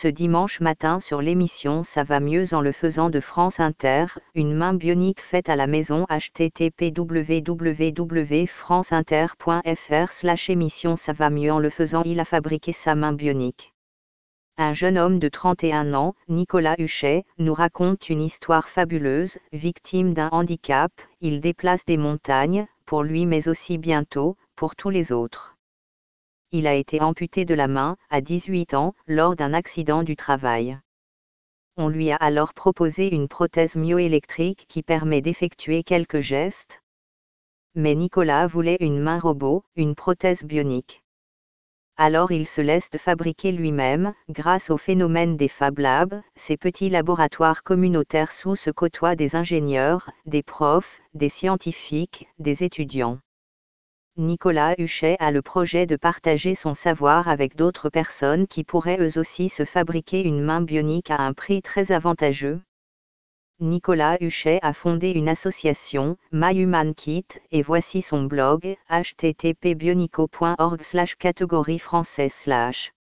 Ce dimanche matin sur l'émission Ça va mieux en le faisant de France Inter, une main bionique faite à la maison. http://franceinter.fr/émission Ça va mieux en le faisant. Il a fabriqué sa main bionique. Un jeune homme de 31 ans, Nicolas Huchet, nous raconte une histoire fabuleuse. Victime d'un handicap, il déplace des montagnes, pour lui mais aussi bientôt, pour tous les autres. Il a été amputé de la main, à 18 ans, lors d'un accident du travail. On lui a alors proposé une prothèse myoélectrique qui permet d'effectuer quelques gestes. Mais Nicolas voulait une main robot, une prothèse bionique. Alors il se laisse fabriquer lui-même, grâce au phénomène des Fab Labs, ces petits laboratoires communautaires où se côtoient des ingénieurs, des profs, des scientifiques, des étudiants. Nicolas Huchet a le projet de partager son savoir avec d'autres personnes qui pourraient eux aussi se fabriquer une main bionique à un prix très avantageux. Nicolas Huchet a fondé une association, MyHumanKit, et voici son blog, http://bionico.org/catégorie française/